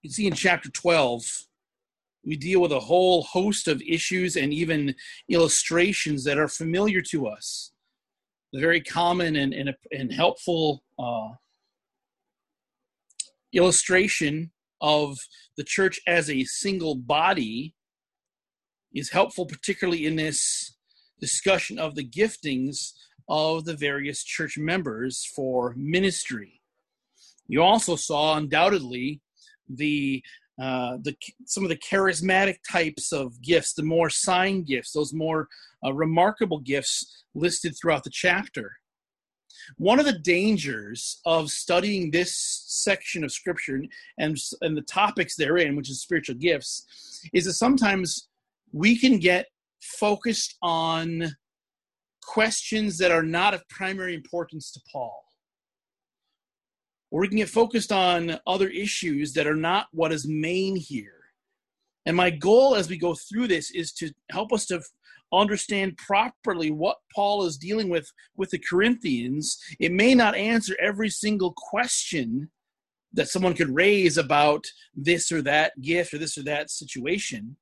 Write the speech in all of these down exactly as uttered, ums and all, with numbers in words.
You see in chapter twelve, we deal with a whole host of issues and even illustrations that are familiar to us. The very common and, and, and helpful uh, illustration of the church as a single body is helpful, particularly in this discussion of the giftings of the various church members for ministry. You also saw, undoubtedly, the uh, the some of the charismatic types of gifts, the more sign gifts, those more uh, remarkable gifts listed throughout the chapter. One of the dangers of studying this section of Scripture and, and the topics therein, which is spiritual gifts, is that sometimes we can get focused on questions that are not of primary importance to Paul. Or we can get focused on other issues that are not what is main here. And my goal as we go through this is to help us to understand properly what Paul is dealing with with the Corinthians. It may not answer every single question that someone could raise about this or that gift or this or that situation.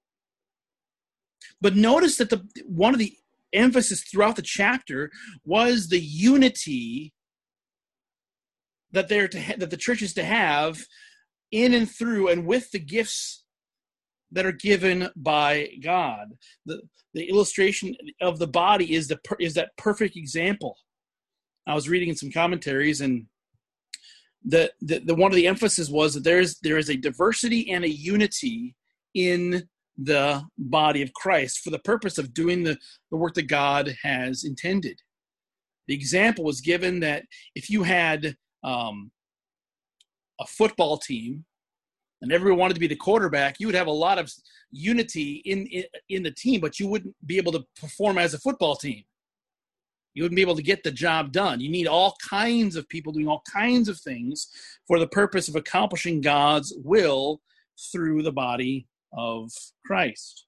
But notice that the one of the emphasis throughout the chapter was the unity that they're to ha- that the church is to have in and through and with the gifts that are given by God. The the illustration of the body is the per- is that perfect example. I was reading in some commentaries, and the, the the one of the emphasis was that there is there is a diversity and a unity in the body of Christ for the purpose of doing the, the work that God has intended. The example was given that if you had um, a football team and everyone wanted to be the quarterback, you would have a lot of unity in, in, in the team, but you wouldn't be able to perform as a football team. You wouldn't be able to get the job done. You need all kinds of people doing all kinds of things for the purpose of accomplishing God's will through the body of Christ.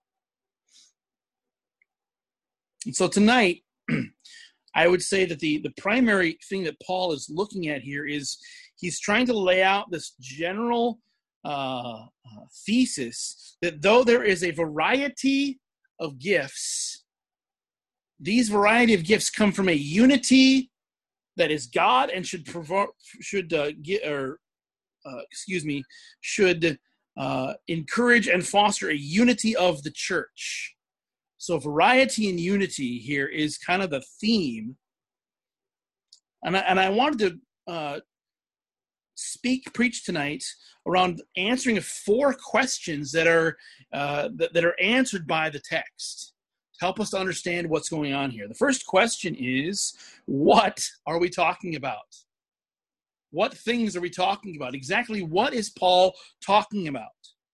And so tonight, I would say that the, the primary thing that Paul is looking at here is he's trying to lay out this general uh, uh, thesis that though there is a variety of gifts, these variety of gifts come from a unity that is God and should provo- should uh, get or uh, excuse me should uh, encourage and foster a unity of the church. So variety and unity here is kind of the theme. And I, and I wanted to uh, speak, preach tonight around answering four questions that are uh, that, that are answered by the text to help us to understand what's going on here. The first question is, what are we talking about? What things are we talking about? Exactly what is Paul talking about?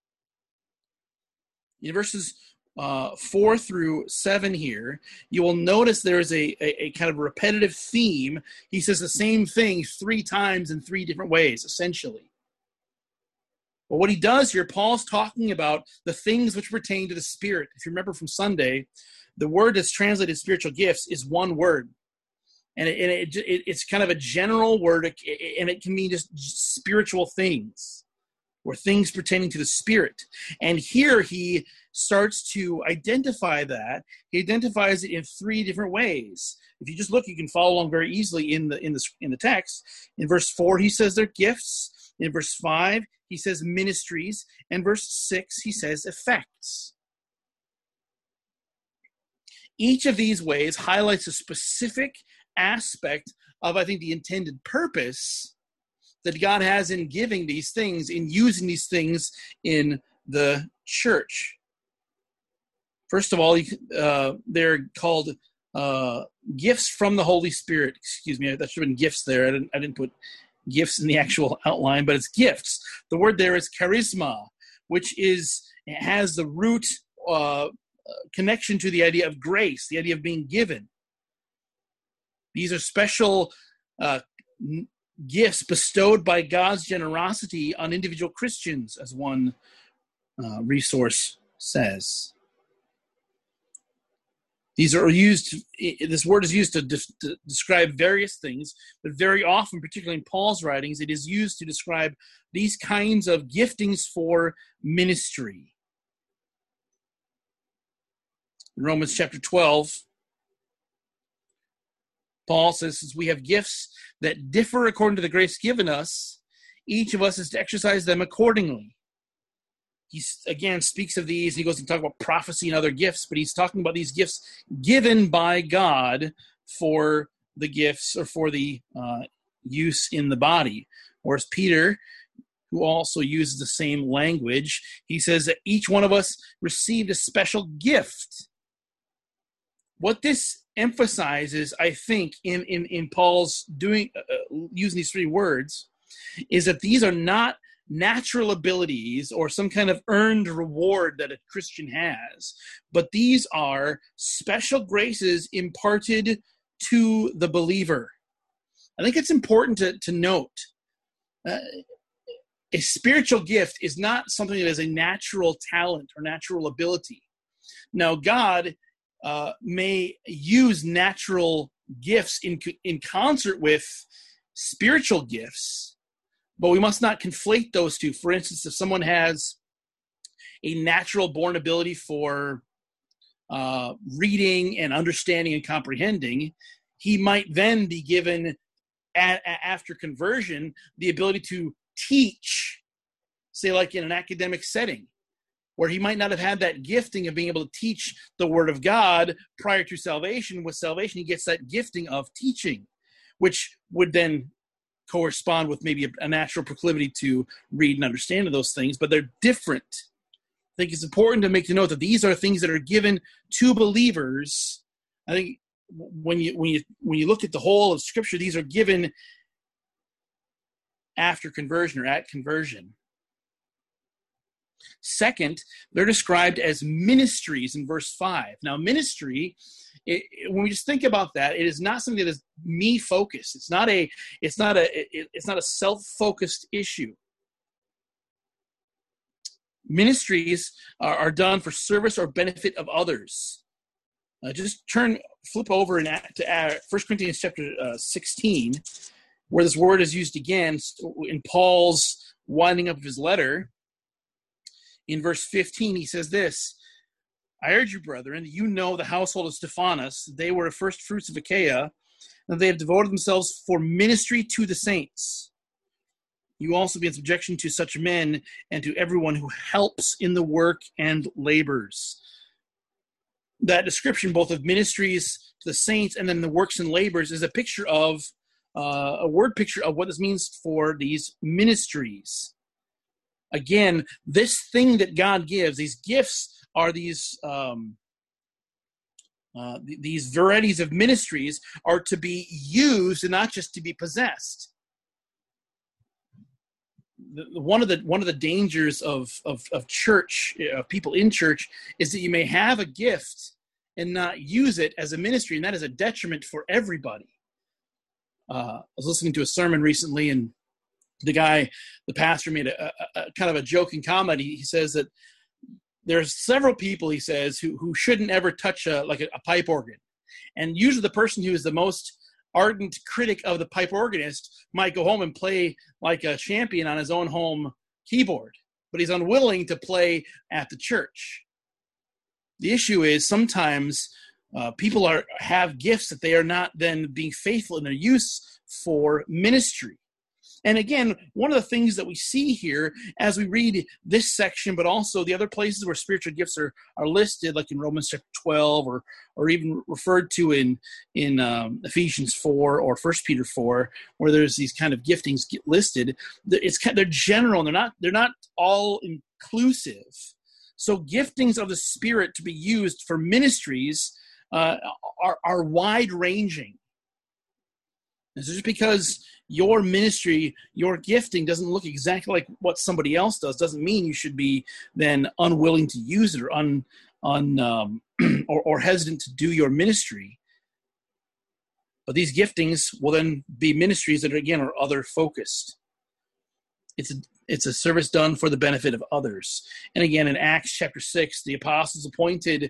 In verses Uh, four through seven here, you will notice there is a, a, a kind of repetitive theme. He says the same thing three times in three different ways, essentially. But what he does here, Paul's talking about the things which pertain to the Spirit. If you remember from Sunday, the word that's translated spiritual gifts is one word. And, it, and it, it, it's kind of a general word, and it can mean just spiritual things, or things pertaining to the Spirit. And here he starts to identify that. He identifies it in three different ways. If you just look, you can follow along very easily in the in the in the text. In verse four, he says they're gifts. In verse five, he says ministries. And verse six, he says effects. Each of these ways highlights a specific aspect of, I think, the intended purpose that God has in giving these things, in using these things in the church. First of all, uh, they're called uh, gifts from the Holy Spirit. Excuse me, that should have been gifts there. I didn't, I didn't put gifts in the actual outline, but it's gifts. The word there is charisma, which is has the root uh, connection to the idea of grace, the idea of being given. These are special uh, gifts bestowed by God's generosity on individual Christians, as one uh, resource says. These are used, this word is used to, de- to describe various things, but very often, particularly in Paul's writings, it is used to describe these kinds of giftings for ministry. In Romans chapter twelve, Paul says, since we have gifts that differ according to the grace given us, each of us is to exercise them accordingly. He, again, speaks of these. He goes and talks about prophecy and other gifts, but he's talking about these gifts given by God for the gifts or for the uh, use in the body. Whereas Peter, who also uses the same language, he says that each one of us received a special gift. What this emphasizes, I think, in, in, in Paul's doing uh, using these three words, is that these are not natural abilities or some kind of earned reward that a Christian has, but these are special graces imparted to the believer. I think it's important to, to note uh, a spiritual gift is not something that is a natural talent or natural ability. Now, God uh, may use natural gifts in in concert with spiritual gifts, but we must not conflate those two. For instance, if someone has a natural born ability for uh, reading and understanding and comprehending, he might then be given, a- a- after conversion, the ability to teach, say like in an academic setting, where he might not have had that gifting of being able to teach the Word of God prior to salvation. With salvation, he gets that gifting of teaching, which would then correspond with maybe a, a natural proclivity to read and understand of those things, but they're different. I think it's important to make the note that these are things that are given to believers. I think when you when you when you look at the whole of Scripture, these are given after conversion or at conversion. Second, they're described as ministries in verse five. Now, ministry, it, it, when we just think about that, it is not something that is me-focused. It's not a, it's not a, it, it's not a self-focused issue. Ministries are, are done for service or benefit of others. Uh, just turn, flip over and to uh, First Corinthians chapter uh, sixteen, where this word is used again in Paul's winding up of his letter. In verse fifteen, he says this, I urge you, brethren, that you know the household of Stephanas. They were the first fruits of Achaia, and they have devoted themselves for ministry to the saints. You also be in subjection to such men and to everyone who helps in the work and labors. That description, both of ministries to the saints and then the works and labors, is a picture of, uh, a word picture of what this means for these ministries. Again, this thing that God gives, these gifts are these um, uh, th- these varieties of ministries are to be used and not just to be possessed. The, one of the one of the dangers of of, of church, of people in church, is that you may have a gift and not use it as a ministry, and that is a detriment for everybody. Uh, I was listening to a sermon recently, and the guy, the pastor, made a, a, a kind of a joking comment. He, he says that there's several people, he says, who who shouldn't ever touch a like a, a pipe organ, and usually the person who is the most ardent critic of the pipe organist might go home and play like a champion on his own home keyboard, but he's unwilling to play at the church. The issue is sometimes uh, people are have gifts that they are not then being faithful in their use for ministry. And again, one of the things that we see here as we read this section, but also the other places where spiritual gifts are, are listed, like in Romans chapter twelve, or or even referred to in in um, Ephesians four or First Peter four, where there's these kind of giftings get listed. It's kind of, they're general, and they're not they're not all inclusive. So giftings of the Spirit to be used for ministries uh, are are wide ranging. And so just because your ministry, your gifting doesn't look exactly like what somebody else does, doesn't mean you should be then unwilling to use it or un, un um, or, or hesitant to do your ministry. But these giftings will then be ministries that, again, are other focused. It's a, it's a service done for the benefit of others. And again, in Acts chapter six, the apostles appointed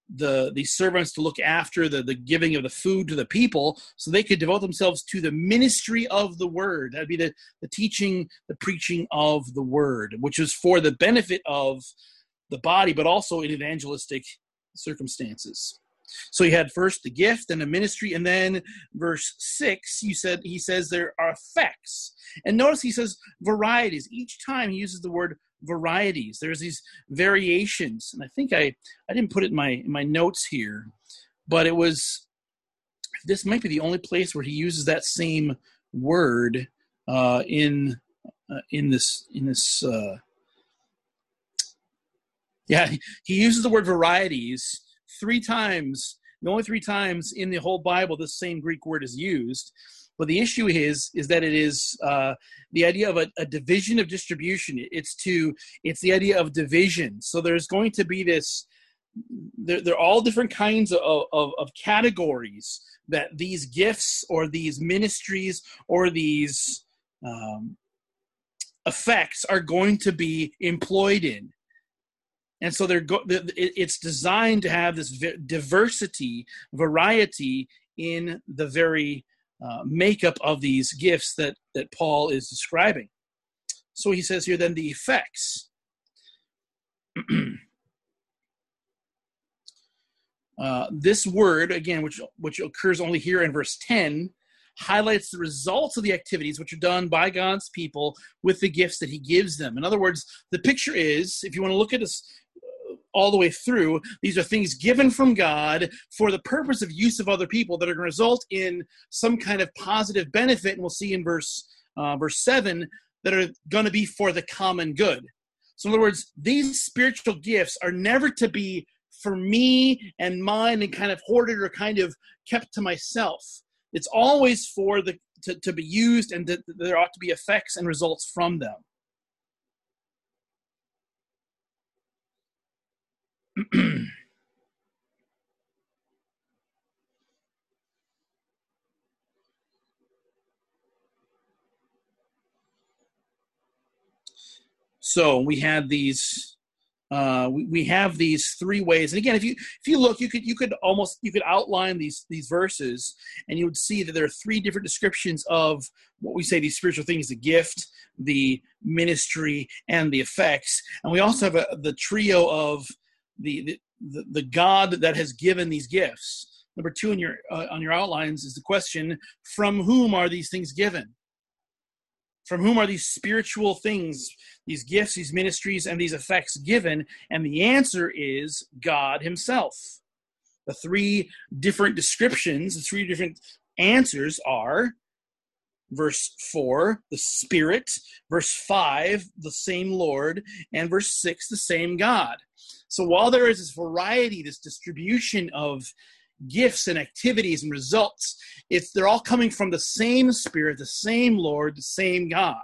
the the servants to look after the, the giving of the food to the people so they could devote themselves to the ministry of the word. That'd be the, the teaching, the preaching of the word, which is for the benefit of the body, but also in evangelistic circumstances. So he had first the gift and the ministry, and then verse six, you said he says there are effects. And notice he says varieties. Each time he uses the word varieties. There's these variations. And I think I, I didn't put it in my in my notes here, but it was, this might be the only place where he uses that same word uh, in uh, in this in this uh, yeah, he uses the word varieties three times, the only three times in the whole Bible this same Greek word is used. But the issue is, is that it is uh, the idea of a, a division of distribution. It's to, it's the idea of division. So there's going to be this, they're, they're all different kinds of, of, of categories that these gifts or these ministries or these um, effects are going to be employed in. And so they're go- it's designed to have this diversity, variety in the very uh, makeup of these gifts that, that Paul is describing. So he says here then the effects. uh, this word, again, which, which occurs only here in verse ten, highlights the results of the activities which are done by God's people with the gifts that he gives them. In other words, the picture is, if you want to look at this all the way through, these are things given from God for the purpose of use of other people that are going to result in some kind of positive benefit. And we'll see in verse uh, verse seven that are going to be for the common good. So in other words, these spiritual gifts are never to be for me and mine and kind of hoarded or kind of kept to myself. It's always for the to, to be used, and that there ought to be effects and results from them. So we had these, uh, we, we have these three ways. And again, if you if you look, you could you could almost you could outline these these verses, and you would see that there are three different descriptions of what we say these spiritual things: the gift, the ministry, and the effects. And we also have a, the trio of the, the the the God that has given these gifts. Number two in your uh, on your outlines is the question: from whom are these things given? From whom are these spiritual things, these gifts, these ministries, and these effects given? And the answer is God himself. The three different descriptions, the three different answers are verse four, the Spirit, verse five, the same Lord, and verse six, the same God. So while there is this variety, this distribution of gifts and activities and results, it's they're all coming from the same Spirit, the same Lord, the same God.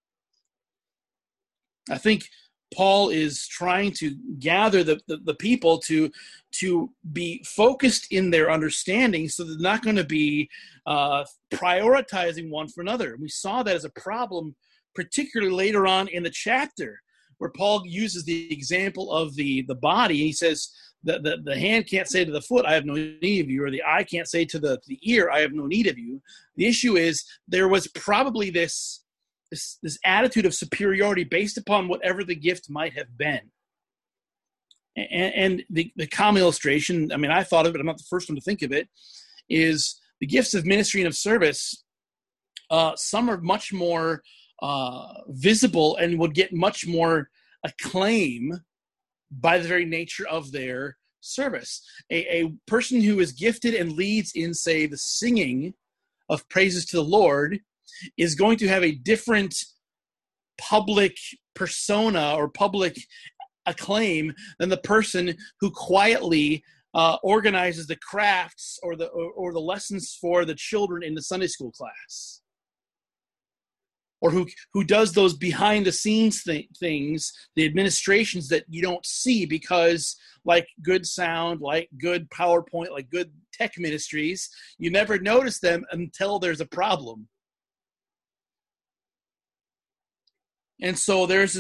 I think Paul is trying to gather the, the, the people to, to be focused in their understanding, so they're not going to be uh, prioritizing one for another. We saw that as a problem, particularly later on in the chapter, where Paul uses the example of the, the body. He says, The, the, the hand can't say to the foot, I have no need of you, or the eye can't say to the, the ear, I have no need of you. The issue is there was probably this, this, this attitude of superiority based upon whatever the gift might have been. And, and the, the common illustration, I mean, I thought of it, I'm not the first one to think of it, is the gifts of ministry and of service. Uh, some are much more uh, visible and would get much more acclaim by the very nature of their service. A, a person who is gifted and leads in, say, the singing of praises to the Lord is going to have a different public persona or public acclaim than the person who quietly uh, organizes the crafts or the or, or the lessons for the children in the Sunday school class. Or who who does those behind-the-scenes th- things, the administrations that you don't see because, like good sound, like good PowerPoint, like good tech ministries, you never notice them until there's a problem. And so there's this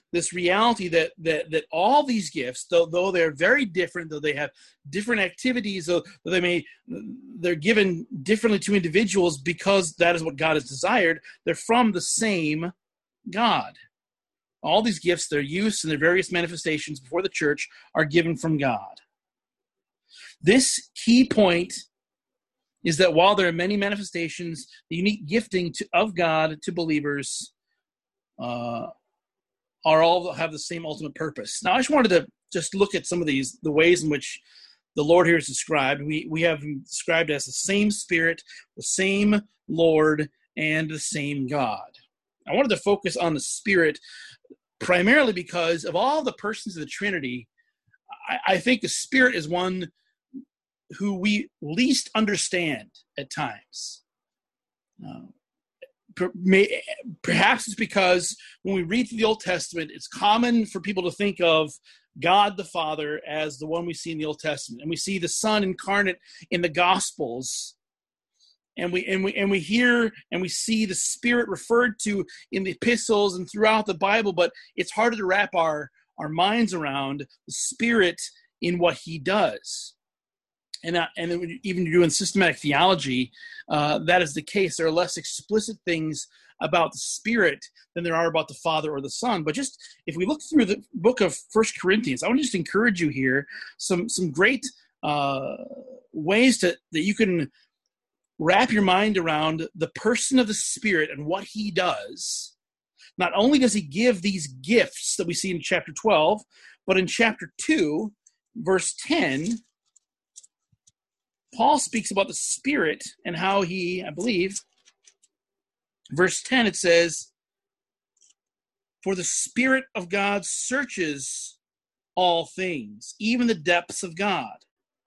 this reality that that that all these gifts, though though they're very different, though they have different activities, though, though they may they're given differently to individuals because that is what God has desired, they're from the same God. All these gifts, their use and their various manifestations before the church are given from God. This key point is that while there are many manifestations, the unique gifting to, of God to believers uh, are all have the same ultimate purpose. Now, I just wanted to just look at some of these, the ways in which the Lord here is described. We we have him described as the same Spirit, the same Lord, and the same God. I wanted to focus on the Spirit primarily because of all the persons of the Trinity, I, I think the Spirit is one who we least understand at times. Uh, per, may, perhaps it's because when we read through the Old Testament, it's common for people to think of God the Father as the one we see in the Old Testament, and we see the Son incarnate in the Gospels, and we and we and we hear and we see the Spirit referred to in the epistles and throughout the Bible, but it's harder to wrap our our minds around the Spirit in what He does. And, uh, and even doing systematic theology, uh, that is the case. There are less explicit things about the Spirit than there are about the Father or the Son. But just if we look through the book of First Corinthians, I want to just encourage you here some some great uh, ways to, that you can wrap your mind around the person of the Spirit and what He does. Not only does He give these gifts that we see in chapter twelve, but in chapter two, verse ten, Paul speaks about the Spirit and how He, I believe, verse ten, it says, "For the Spirit of God searches all things, even the depths of God."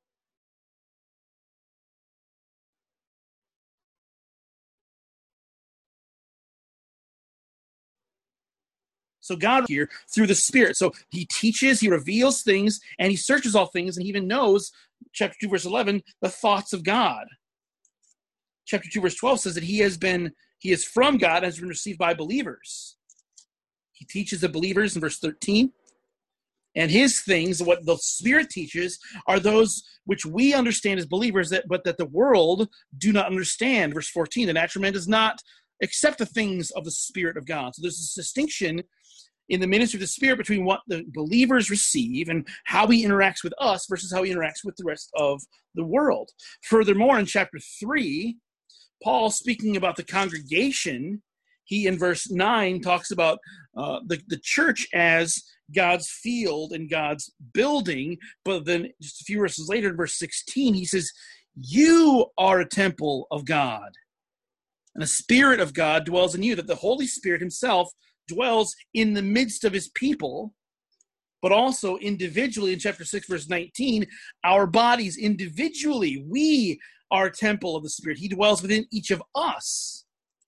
So God here through the Spirit. So He teaches, He reveals things, and He searches all things, and He even knows, chapter two, verse eleven, the thoughts of God. Chapter two, verse twelve says that He has been, He is from God and has been received by believers. He teaches the believers in verse thirteen. And His things, what the Spirit teaches, are those which we understand as believers, that but that the world do not understand. Verse fourteen, the natural man does not accept the things of the Spirit of God. So there's this distinction in the ministry of the Spirit between what the believers receive and how He interacts with us versus how He interacts with the rest of the world. Furthermore, in chapter three, Paul, speaking about the congregation, he in verse nine talks about uh, the, the church as God's field and God's building, but then just a few verses later in verse sixteen, he says, "You are a temple of God, and the Spirit of God dwells in you," that the Holy Spirit Himself dwells in the midst of His people, but also individually. In chapter six, verse nineteen, our bodies individually, we are a temple of the Spirit. He dwells within each of us.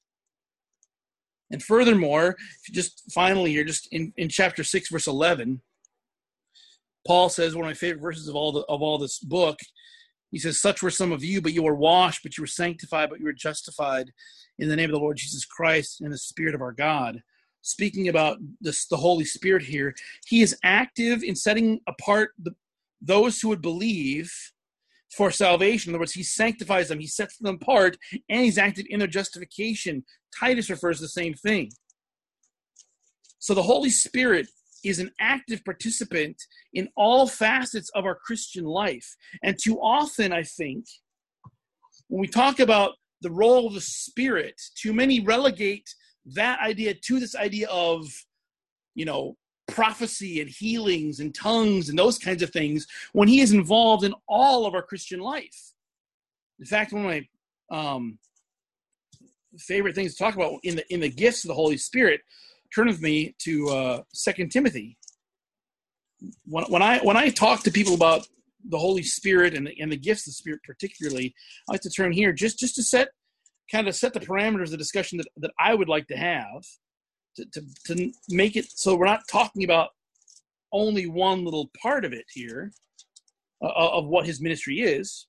And furthermore, just finally here, just in, in chapter six, verse eleven, Paul says, one of my favorite verses of all the, of all this book, he says, "Such were some of you, but you were washed, but you were sanctified, but you were justified in the name of the Lord Jesus Christ and the Spirit of our God." Speaking about this, the Holy Spirit here, He is active in setting apart the, those who would believe for salvation. In other words, He sanctifies them, He sets them apart, and He's active in their justification. Titus refers to the same thing. So the Holy Spirit is an active participant in all facets of our Christian life. And too often, I think, when we talk about the role of the Spirit, too many relegate that idea to this idea of, you know, prophecy and healings and tongues and those kinds of things, when He is involved in all of our Christian life. In fact, one of my um, favorite things to talk about in the in the gifts of the Holy Spirit, turn with me to uh, Second Timothy. When, when I when I talk to people about the Holy Spirit and the, and the gifts of the Spirit particularly, I like to turn here just, just to set kind of set the parameters of the discussion that, that I would like to have, to, to, to make it so we're not talking about only one little part of it here, uh, of what His ministry is.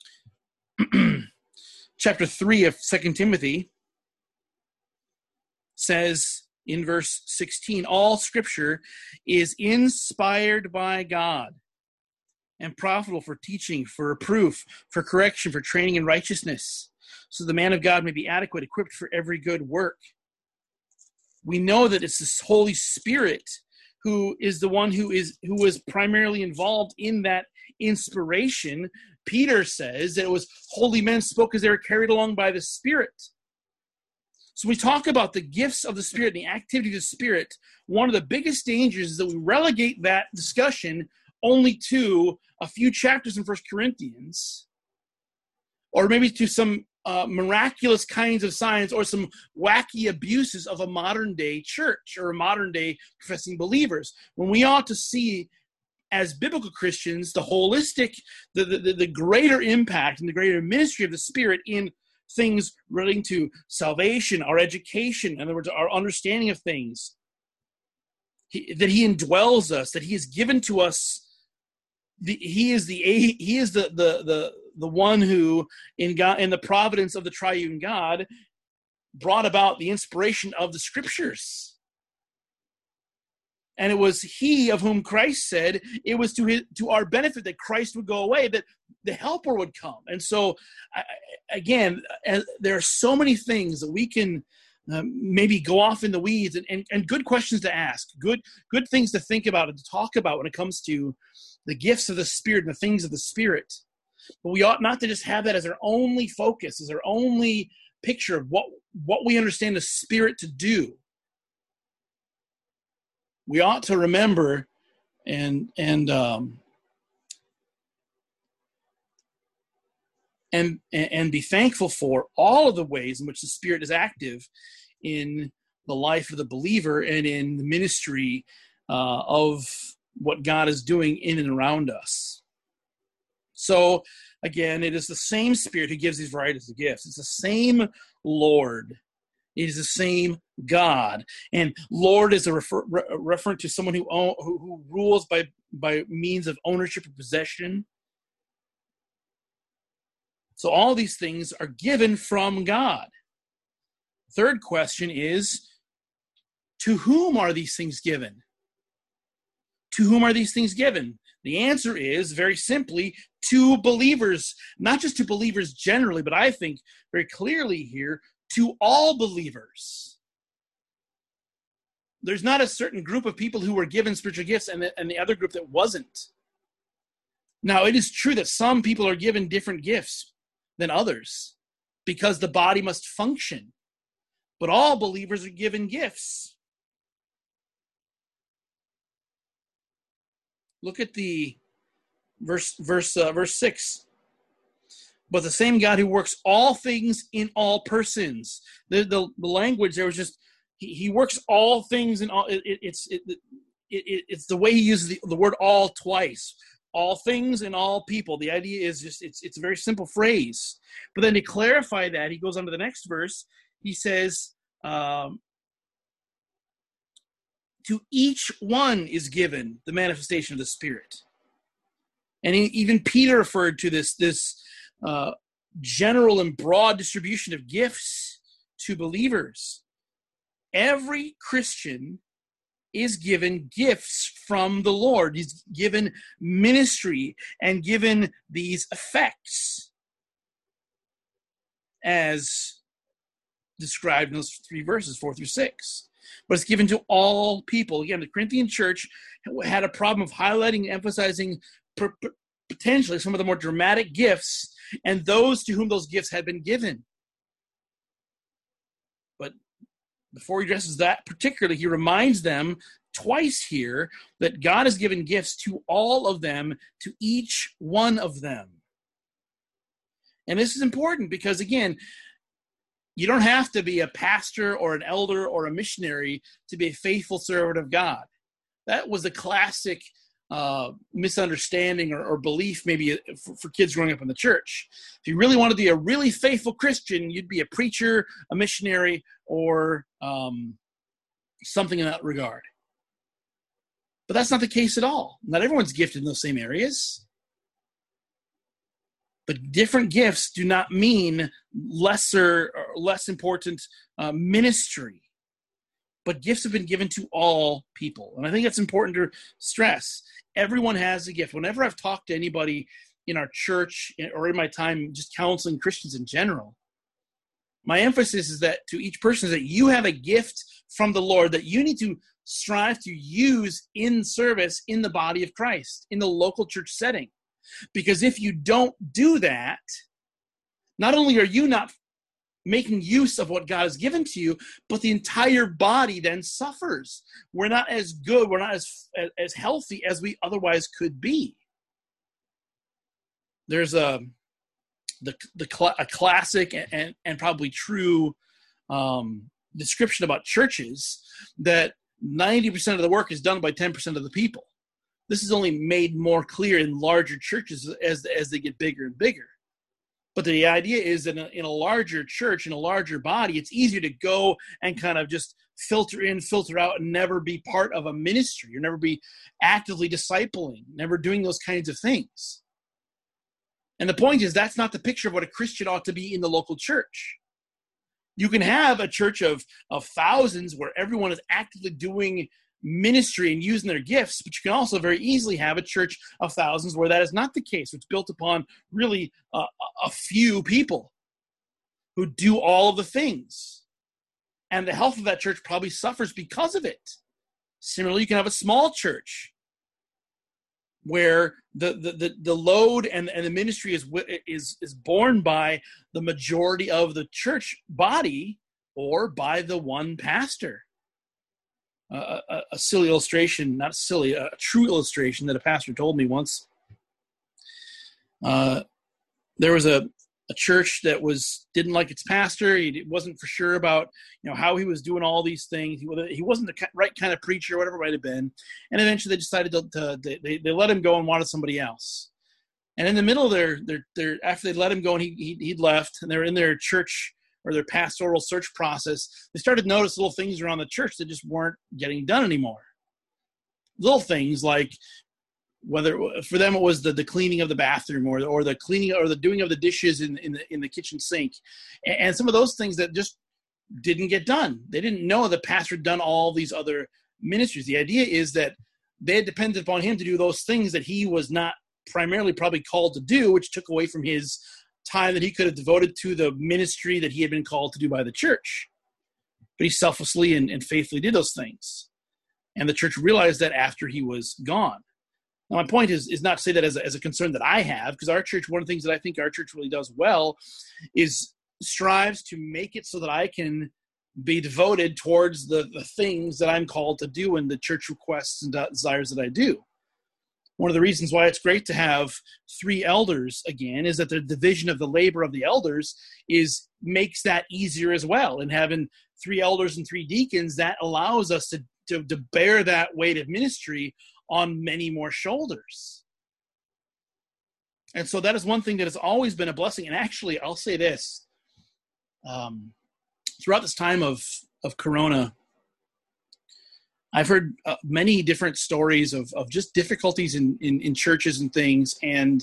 Chapter three of Second Timothy says in verse sixteen, all Scripture is inspired by God and profitable for teaching, for reproof, for correction, for training in righteousness, so the man of God may be adequate, equipped for every good work. We know that it's this Holy Spirit who is the one who is who was primarily involved in that inspiration. Peter says that it was holy men spoke as they were carried along by the Spirit. So we talk about the gifts of the Spirit and the activity of the Spirit. One of the biggest dangers is that we relegate that discussion only to a few chapters in First Corinthians, or maybe to some uh, miraculous kinds of signs or some wacky abuses of a modern day church or modern day professing believers, when we ought to see as biblical Christians the holistic, the, the, the greater impact and the greater ministry of the Spirit in things relating to salvation, our education, in other words, our understanding of things. He, that he indwells us, that he has given to us. The, he is the he is the the the the one who in God in the providence of the triune God brought about the inspiration of the Scriptures. And it was he of whom Christ said it was to his, to our benefit that Christ would go away, that the Helper would come. And so, again, there are so many things that we can uh, maybe go off in the weeds, and, and, and good questions to ask, good good things to think about and to talk about when it comes to the gifts of the Spirit and the things of the Spirit. But we ought not to just have that as our only focus, as our only picture of what, what we understand the Spirit to do. We ought to remember and and um, and and be thankful for all of the ways in which the Spirit is active in the life of the believer and in the ministry uh, of what God is doing in and around us. So, again, it is the same Spirit who gives these varieties of gifts. It's the same Lord. It is the same God. And Lord is a refer, re, referent to someone who, own, who who rules by, by means of ownership or possession. So all these things are given from God. Third question is, to whom are these things given? To whom are these things given? The answer is, very simply, to believers. Not just to believers generally, but I think very clearly here, to all believers. There's not a certain group of people who were given spiritual gifts and the, and the other group that wasn't. Now, it is true that some people are given different gifts than others because the body must function. But all believers are given gifts. Look at the verse, verse, uh, verse six. But the same God who works all things in all persons. The the, the language there was just he, he works all things in all. It, it, it's it, it, it, it's the way he uses the, the word all twice. All things in all people. The idea is just it's it's a very simple phrase. But then to clarify that, he goes on to the next verse. He says, um, "To each one is given the manifestation of the Spirit." And he, even Peter referred to this this. Uh, general and broad distribution of gifts to believers. Every Christian is given gifts from the Lord. He's given ministry and given these effects as described in those three verses, four through six. But it's given to all people. Again, the Corinthian church had a problem of highlighting and emphasizing per- per- potentially some of the more dramatic gifts and those to whom those gifts had been given. But before he addresses that particularly, he reminds them twice here that God has given gifts to all of them, to each one of them. And this is important because, again, you don't have to be a pastor or an elder or a missionary to be a faithful servant of God. That was a classic Uh, misunderstanding or, or belief maybe for, for kids growing up in the church. If you really want to be a really faithful Christian, you'd be a preacher, a missionary, or um, something in that regard. But that's not the case at all. Not everyone's gifted in those same areas. But different gifts do not mean lesser or less important uh, ministry. but gifts have been given to all people. And I think that's important to stress. Everyone has a gift. Whenever I've talked to anybody in our church or in my time just counseling Christians in general, my emphasis is that to each person is that you have a gift from the Lord that you need to strive to use in service in the body of Christ, in the local church setting. Because if you don't do that, not only are you not making use of what God has given to you, but the entire body then suffers. We're not as good, we're not as, as healthy as we otherwise could be. There's a the the cl- a classic and, and, and probably true um, description about churches that ninety percent of the work is done by ten percent of the people. This is only made more clear in larger churches as as they get bigger and bigger. But the idea is that in a, in a larger church, in a larger body, it's easier to go and kind of just filter in, filter out, and never be part of a ministry, or never be actively discipling, never doing those kinds of things. And the point is, that's not the picture of what a Christian ought to be in the local church. You can have a church of, of thousands where everyone is actively doing ministry and using their gifts, but you can also very easily have a church of thousands where that is not the case. It's built upon really uh, a few people who do all of the things. And the health of that church probably suffers because of it. Similarly, you can have a small church where the the the, the load and, and the ministry is is is borne by the majority of the church body or by the one pastor. Uh, a, a silly illustration, not silly, a true illustration that a pastor told me once. Uh, there was a, a church that was didn't like its pastor. He wasn't for sure about you know how he was doing all these things. He, he wasn't the right kind of preacher, or whatever it might have been. And eventually, they decided to, to they they let him go and wanted somebody else. And in the middle of their their, their after they let him go and he, he he'd left, and they were in their church or their pastoral search process, they started to notice little things around the church that just weren't getting done anymore. Little things like whether for them it was the, the cleaning of the bathroom or, or the cleaning or the doing of the dishes in, in, the, in the kitchen sink. And, and some of those things that just didn't get done. They didn't know the pastor had done all these other ministries. The idea is that they had depended upon him to do those things that he was not primarily probably called to do, which took away from his time that he could have devoted to the ministry that he had been called to do by the church. But he selflessly and, and faithfully did those things. And the church realized that after he was gone. Now, my point is, is not to say that as a, as a concern that I have, because our church, one of the things that I think our church really does well is strives to make it so that I can be devoted towards the, the things that I'm called to do and the church requests and desires that I do. One of the reasons why it's great to have three elders again is that the division of the labor of the elders is makes that easier as well. And having three elders and three deacons, that allows us to, to, to bear that weight of ministry on many more shoulders. And so that is one thing that has always been a blessing. And actually, I'll say this, um, throughout this time of, of Corona, I've heard uh, many different stories of, of just difficulties in, in, in churches and things, and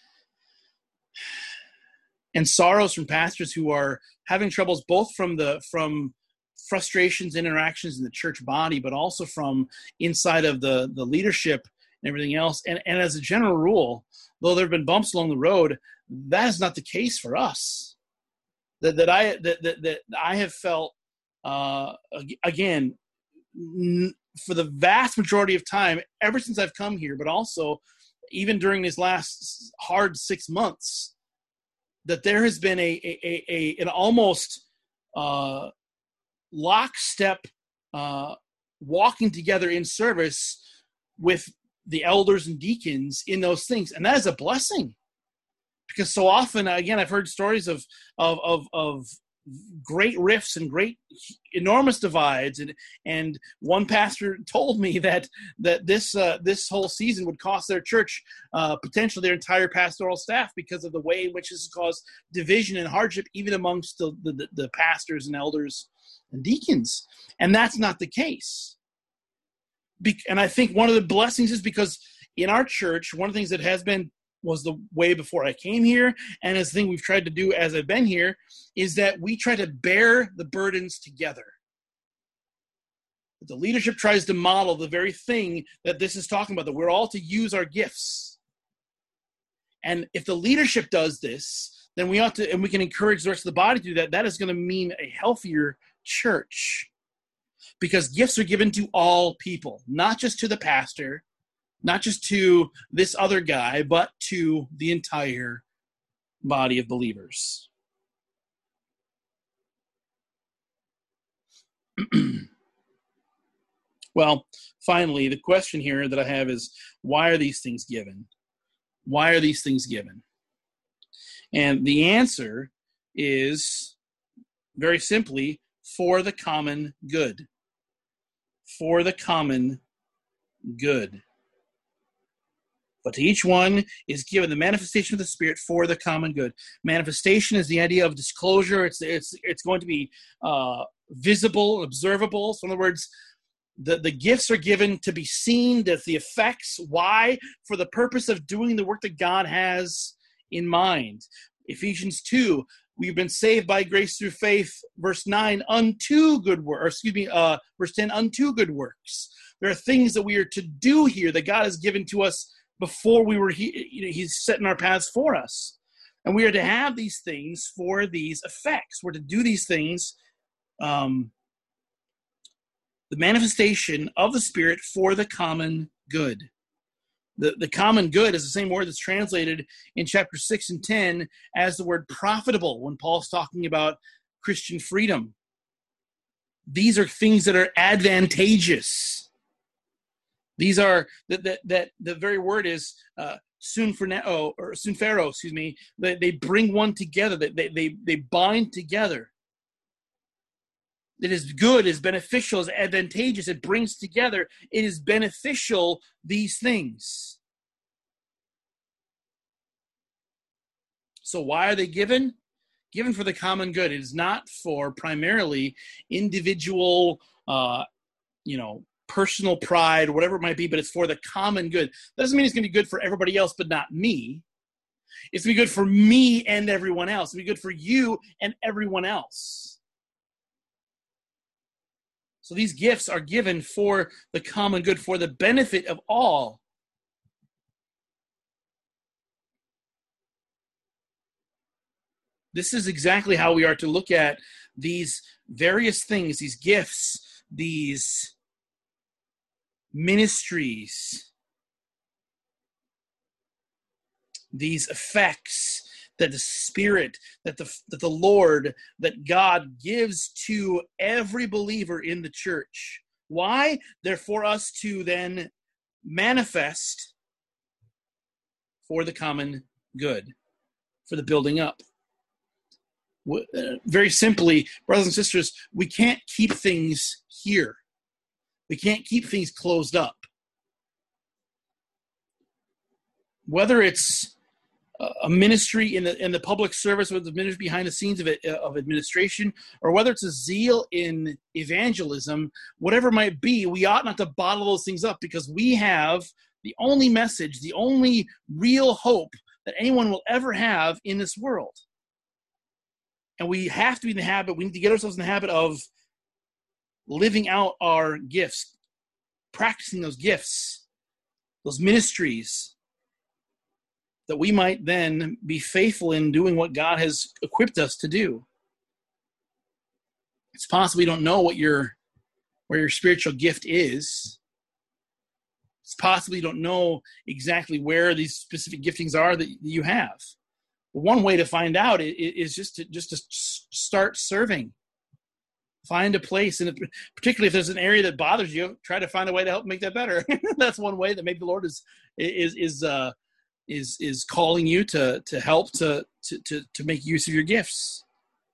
and sorrows from pastors who are having troubles both from the from frustrations, interactions in the church body, but also from inside of the, the leadership and everything else. And, and as a general rule, though there have been bumps along the road, that is not the case for us. That that I that that, that I have felt uh, again. For the vast majority of time, ever since I've come here, but also even during these last hard six months, that there has been a, a, a an almost uh, lockstep uh, walking together in service with the elders and deacons in those things. And that is a blessing, because so often, again, I've heard stories of, of, of, of great rifts and great enormous divides, and and one pastor told me that that this uh, this whole season would cost their church uh, potentially their entire pastoral staff because of the way in which this has caused division and hardship even amongst the, the the pastors and elders and deacons. And that's not the case. Be- and I think one of the blessings is because in our church, one of the things that has been was the way before I came here, and as the thing we've tried to do as I've been here, is that we try to bear the burdens together. But the leadership tries to model the very thing that this is talking about, that we're all to use our gifts. And if the leadership does this, then we ought to, and we can encourage the rest of the body to do that. That is going to mean a healthier church, because gifts are given to all people, not just to the pastor, not just to this other guy, but to the entire body of believers. Well, finally, the question here that I have is, why are these things given? Why are these things given? And the answer is very simply, for the common good. For the common good. But to each one is given the manifestation of the Spirit for the common good. Manifestation is the idea of disclosure. It's it's it's going to be uh, visible, observable. So in other words, the, the gifts are given to be seen. That's the effects. Why? For the purpose of doing the work that God has in mind. Ephesians two, we've been saved by grace through faith, verse nine, unto good work, or excuse me, uh, verse ten, unto good works. There are things that we are to do here that God has given to us before we were, he, you know, he's setting our paths for us. And we are to have these things for these effects. We're to do these things, um, the manifestation of the Spirit for the common good. The, the common good is the same word that's translated in chapter six and ten as the word profitable when Paul's talking about Christian freedom. These are things that are advantageous. These are, that that, that the very word is uh, sunphero, or sunphero, excuse me, they, they bring one together, they, they, they, they bind together. It is good, is beneficial, is advantageous. It brings together. It is beneficial, these things. So why are they given? Given for the common good. It is not for primarily individual, uh, you know, personal pride, or whatever it might be, but it's for the common good. That doesn't mean it's going to be good for everybody else, but not me. It's going to be good for me and everyone else. It's going to be good for you and everyone else. So these gifts are given for the common good, for the benefit of all. This is exactly how we are to look at these various things, these gifts, these ministries, these effects that the Spirit, that the that the Lord, that God gives to every believer in the church. Why? They're for us to then manifest for the common good, for the building up. Very simply, brothers and sisters, we can't keep things here. We can't keep things closed up. Whether it's a ministry in the in the public service, with the ministry behind the scenes of it, of administration, or whether it's a zeal in evangelism, whatever it might be, we ought not to bottle those things up, because we have the only message, the only real hope that anyone will ever have in this world. And we have to be in the habit, we need to get ourselves in the habit of living out our gifts, practicing those gifts, those ministries, that we might then be faithful in doing what God has equipped us to do. It's possible you don't know what your where your spiritual gift is. It's possible you don't know exactly where these specific giftings are that you have. But one way to find out is just to just to start serving. Find a place, and particularly if there's an area that bothers you, try to find a way to help make that better. That's one way that maybe the Lord is is is uh, is is calling you to to help to to to to make use of your gifts.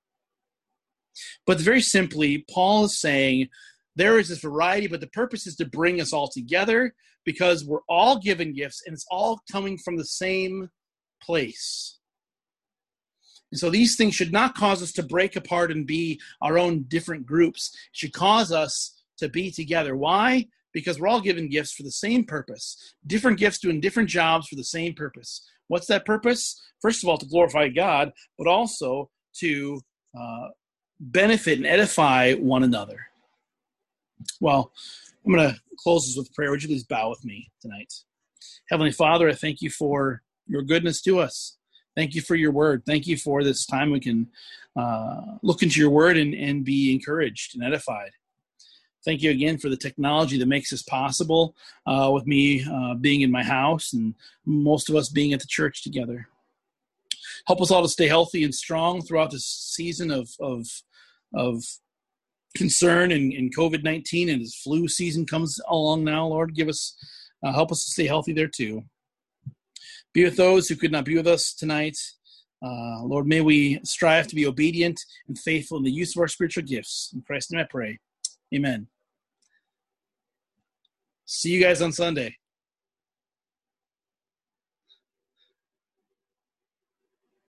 But very simply, Paul is saying there is this variety, but the purpose is to bring us all together, because we're all given gifts, and it's all coming from the same place. And so these things should not cause us to break apart and be our own different groups. It should cause us to be together. Why? Because we're all given gifts for the same purpose. Different gifts doing different jobs for the same purpose. What's that purpose? First of all, to glorify God, but also to uh, benefit and edify one another. Well, I'm going to close this with prayer. Would you please bow with me tonight? Heavenly Father, I thank you for your goodness to us. Thank you for your word. Thank you for this time we can uh, look into your word and, and be encouraged and edified. Thank you again for the technology that makes this possible, uh, with me uh, being in my house and most of us being at the church together. Help us all to stay healthy and strong throughout this season of of, of concern and, and covid nineteen, and as flu season comes along now. Lord, give us, uh, help us to stay healthy there too. Be with those who could not be with us tonight. Uh, Lord, may we strive to be obedient and faithful in the use of our spiritual gifts. In Christ's name I pray. Amen. See you guys on Sunday.